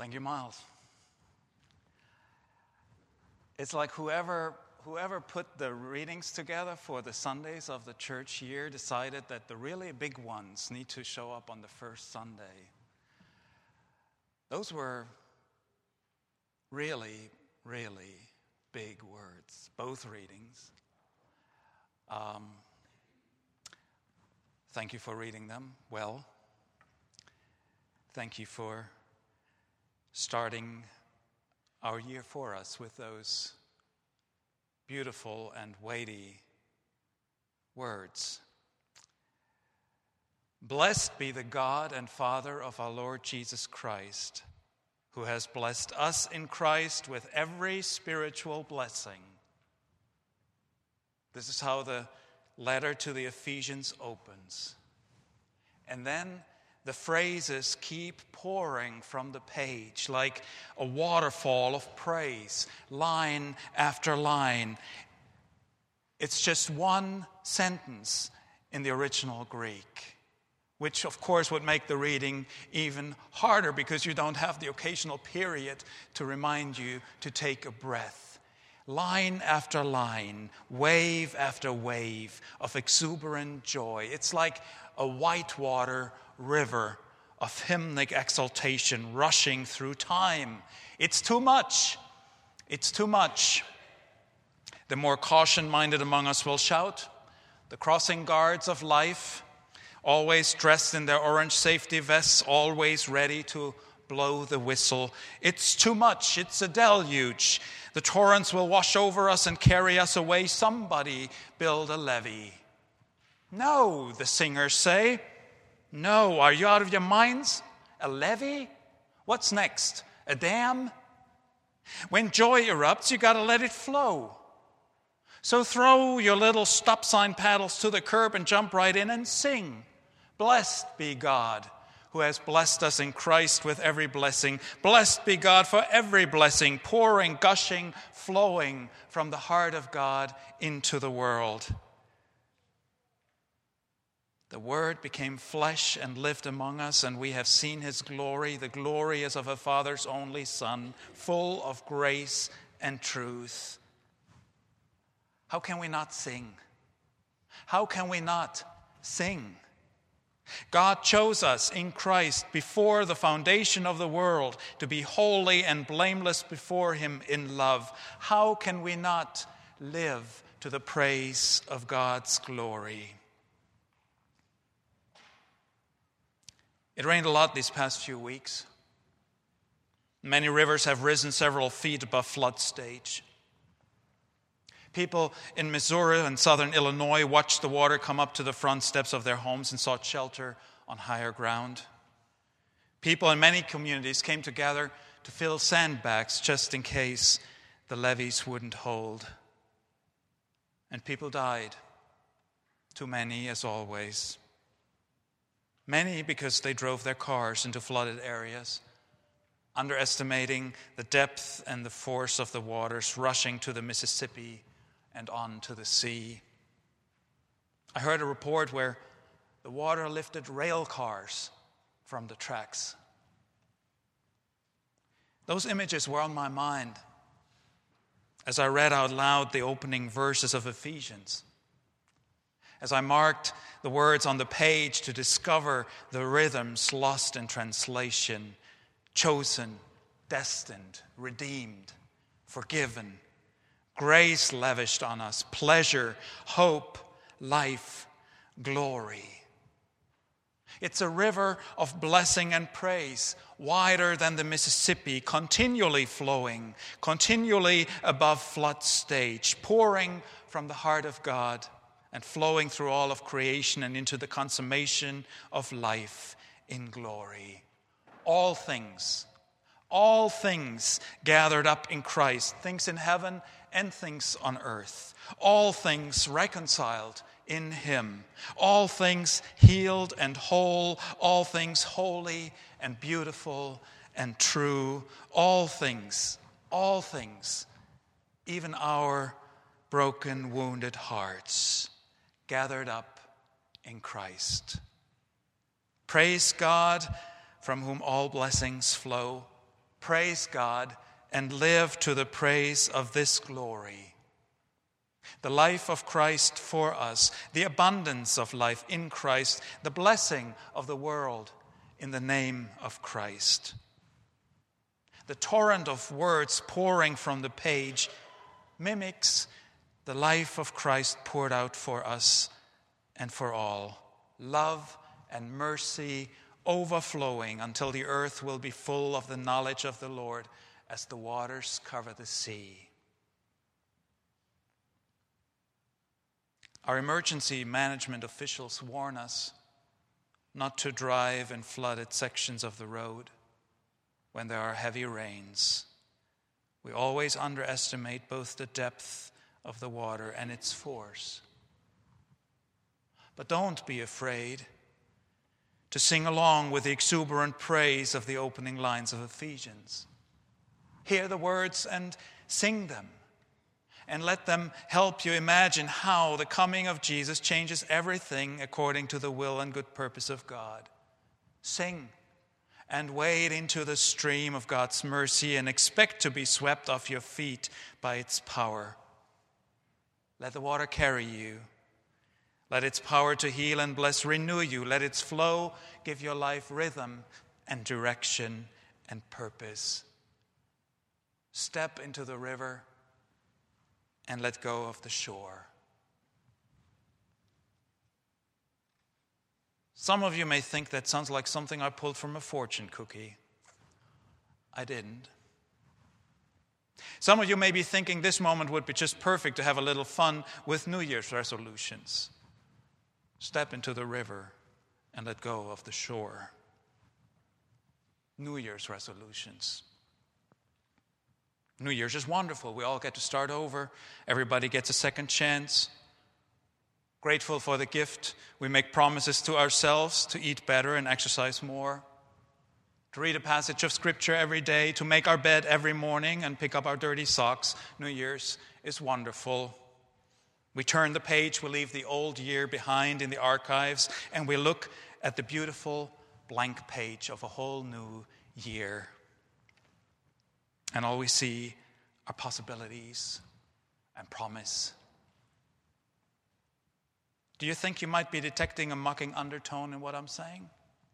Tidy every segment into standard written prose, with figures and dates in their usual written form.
Thank you, Miles. It's like whoever put the readings together for the Sundays of the church year decided that the really big ones need to show up on the first Sunday. Those were really, really big words, both readings. Thank you for reading them well. Thank you for starting our year for us with those beautiful and weighty words. Blessed be the God and Father of our Lord Jesus Christ, who has blessed us in Christ with every spiritual blessing. This is how the letter to the Ephesians opens. And then the phrases keep pouring from the page like a waterfall of praise, line after line. It's just one sentence in the original Greek, which of course would make the reading even harder because you don't have the occasional period to remind you to take a breath. Line after line, wave after wave of exuberant joy. It's like a whitewater river of hymnic exaltation rushing through time. It's too much. It's too much. The more caution-minded among us will shout. The crossing guards of life, always dressed in their orange safety vests, always ready to blow the whistle. It's too much. It's a deluge. The torrents will wash over us and carry us away. Somebody build a levee. No, the singers say. No, are you out of your minds? A levee? What's next? A dam? When joy erupts, you got to let it flow. So throw your little stop sign paddles to the curb and jump right in and sing. Blessed be God, who has blessed us in Christ with every blessing. Blessed be God for every blessing, pouring, gushing, flowing from the heart of God into the world. The Word became flesh and lived among us, and we have seen His glory. The glory is of a Father's only Son, full of grace and truth. How can we not sing? How can we not sing? God chose us in Christ before the foundation of the world to be holy and blameless before Him in love. How can we not live to the praise of God's glory? It rained a lot these past few weeks. Many rivers have risen several feet above flood stage. People in Missouri and southern Illinois watched the water come up to the front steps of their homes and sought shelter on higher ground. People in many communities came together to fill sandbags just in case the levees wouldn't hold. And people died. Too many, as always. Many because they drove their cars into flooded areas, underestimating the depth and the force of the waters rushing to the Mississippi and on to the sea. I heard a report where the water lifted rail cars from the tracks. Those images were on my mind as I read out loud the opening verses of Ephesians. As I marked the words on the page to discover the rhythms lost in translation: chosen, destined, redeemed, forgiven, grace lavished on us, pleasure, hope, life, glory. It's a river of blessing and praise, wider than the Mississippi, continually flowing, continually above flood stage, pouring from the heart of God and flowing through all of creation and into the consummation of life in glory. All things gathered up in Christ, things in heaven and things on earth. All things reconciled in Him. All things healed and whole. All things holy and beautiful and true. All things, even our broken, wounded hearts, gathered up in Christ. Praise God, from whom all blessings flow. praise God, and live to the praise of this glory. The life of Christ for us, the abundance of life in Christ, the blessing of the world in the name of Christ. The torrent of words pouring from the page mimics the life of Christ poured out for us and for all. Love and mercy overflowing until the earth will be full of the knowledge of the Lord as the waters cover the sea. Our emergency management officials warn us not to drive in flooded sections of the road when there are heavy rains. We always underestimate both the depth of the water and its force. But don't be afraid to sing along with the exuberant praise of the opening lines of Ephesians. Hear the words and sing them, and let them help you imagine how the coming of Jesus changes everything according to the will and good purpose of God. Sing and wade into the stream of God's mercy and expect to be swept off your feet by its power. Let the water carry you. Let its power to heal and bless renew you. Let its flow give your life rhythm and direction and purpose. Step into the river and let go of the shore. Some of you may think that sounds like something I pulled from a fortune cookie. I didn't. Some of you may be thinking this moment would be just perfect to have a little fun with New Year's resolutions. Step into the river and let go of the shore. New Year's resolutions. New Year's is wonderful. We all get to start over. Everybody gets a second chance. Grateful for the gift. We make promises to ourselves to eat better and exercise more. To read a passage of Scripture every day. To make our bed every morning and pick up our dirty socks. New Year's is wonderful. We turn the page, we leave the old year behind in the archives, and we look at the beautiful blank page of a whole new year. And all we see are possibilities and promise. Do you think you might be detecting a mocking undertone in what I'm saying?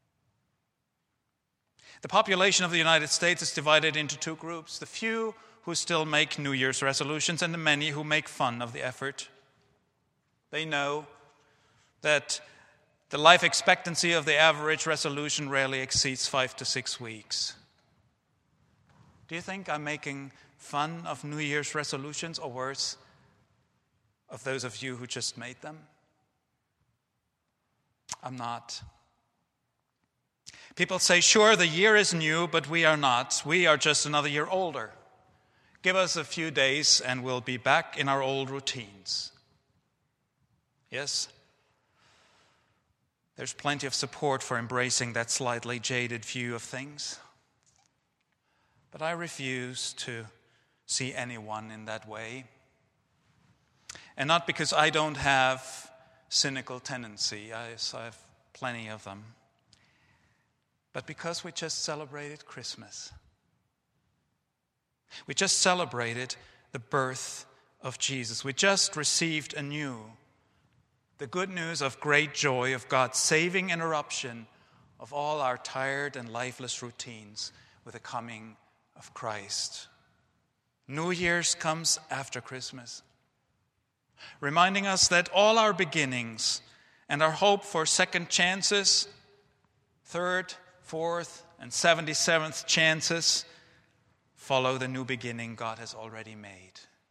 The population of the United States is divided into two groups: the few who still make New Year's resolutions and the many who make fun of the effort. They know that the life expectancy of the average resolution rarely exceeds 5 to 6 weeks. Do you think I'm making fun of New Year's resolutions, or worse, of those of you who just made them? I'm not. People say, sure, the year is new, but we are not. We are just another year older. Give us a few days and we'll be back in our old routines. Yes, there's plenty of support for embracing that slightly jaded view of things. But I refuse to see anyone in that way. And not because I don't have cynical tendency, I have plenty of them, but because we just celebrated Christmas. We just celebrated the birth of Jesus. We just received anew the good news of great joy of God's saving interruption of all our tired and lifeless routines with the coming of Christ. New Year's comes after Christmas, reminding us that all our beginnings and our hope for second chances, third, fourth, and 77th chances follow the new beginning God has already made.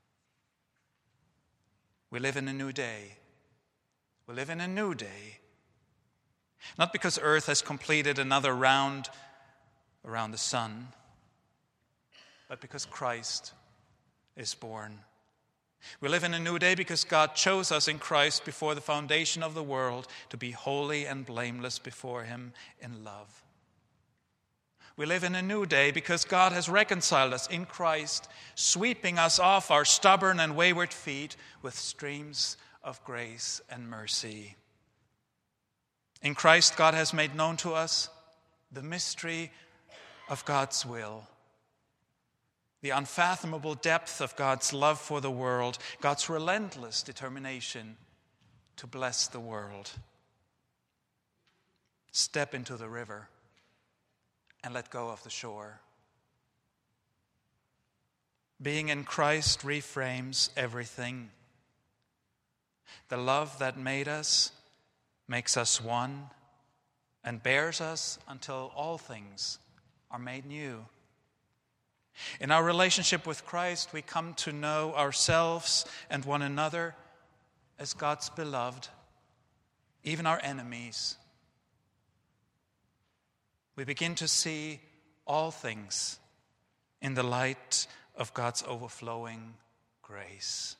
We live in a new day. We live in a new day. Not because Earth has completed another round around the sun, but because Christ is born. We live in a new day because God chose us in Christ before the foundation of the world to be holy and blameless before Him in love. We live in a new day because God has reconciled us in Christ, sweeping us off our stubborn and wayward feet with streams of grace and mercy. In Christ, God has made known to us the mystery of God's will, the unfathomable depth of God's love for the world, God's relentless determination to bless the world. Step into the river and let go of the shore. Being in Christ reframes everything. The love that made us makes us one and bears us until all things are made new. In our relationship with Christ, we come to know ourselves and one another as God's beloved, even our enemies. We begin to see all things in the light of God's overflowing grace.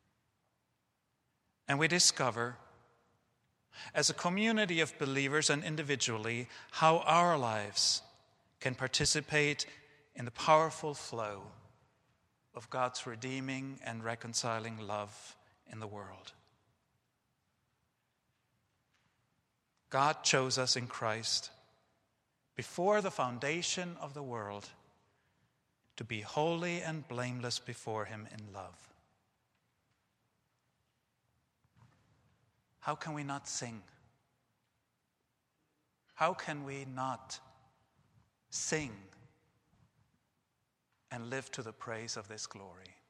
And we discover, as a community of believers and individually, how our lives can participate in the powerful flow of God's redeeming and reconciling love in the world. God chose us in Christ before the foundation of the world to be holy and blameless before Him in love. How can we not sing? How can we not sing and live to the praise of this glory?